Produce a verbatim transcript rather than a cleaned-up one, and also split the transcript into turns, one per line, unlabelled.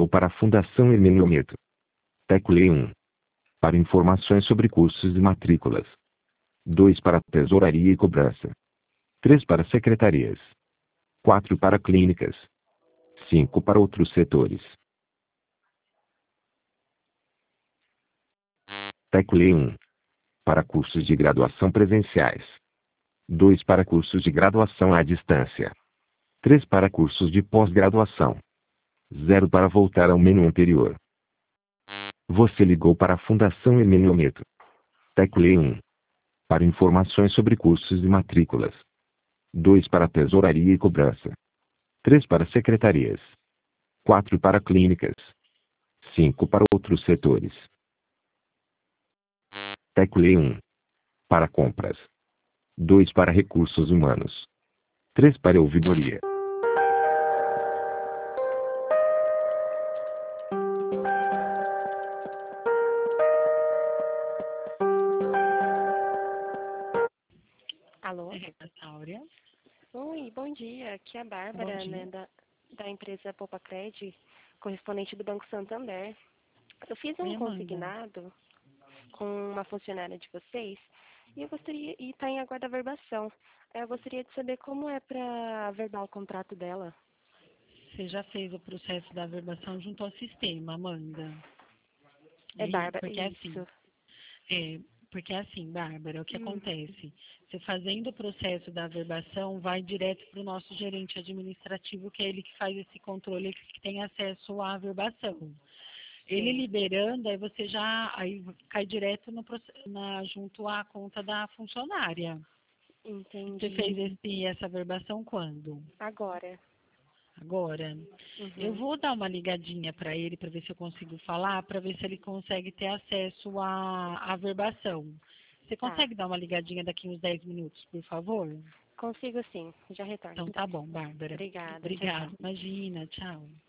ligou para a Fundação Hermínio Neto. Tecle um. Para informações sobre cursos e matrículas. dois para tesouraria e cobrança. três para secretarias. quatro para clínicas. cinco para outros setores. Tecle um. Para cursos de graduação presenciais. dois para cursos de graduação à distância. três para cursos de pós-graduação. zero para voltar ao menu anterior. Você ligou para a Fundação Hermínio Neto. Tecle um. Para informações sobre cursos e matrículas. dois para tesouraria e cobrança. três para secretarias. quatro para clínicas. cinco para outros setores. Tecle um. Para compras. dois para recursos humanos. três para ouvidoria.
Alô?
É, Áurea.
Oi, bom dia. Aqui é a Bárbara,
Bom dia.
né, da, da empresa Poupa Cred, correspondente do Banco Santander. Eu fiz
Oi,
um
Amanda.
consignado com uma funcionária de vocês e eu gostaria e está em aguardo da verbação. Eu gostaria de saber como é para verbar o contrato dela.
Você já fez o processo da averbação junto ao sistema, Amanda?
É
E-
Bárbara,
Porque assim,
isso.
é, porque assim, Bárbara, o que
Hum,
acontece? Você fazendo o processo da averbação, vai direto para o nosso gerente administrativo, que é ele que faz esse controle, que tem acesso à averbação. Ele
sim,
liberando, aí você já aí cai direto no, proce- na, junto à conta da funcionária. Você
entendi.
fez esse, essa averbação quando?
Agora.
Agora, eu
Uhum.
vou dar uma ligadinha para ele para ver se eu consigo falar, para ver se ele consegue ter acesso à, à verbação. Você
Tá.
consegue dar uma ligadinha daqui uns dez minutos, por favor?
Consigo sim. Já retorno.
Então tá bom, Bárbara.
Obrigada. Tchau, tchau.
Obrigada. Imagina, tchau.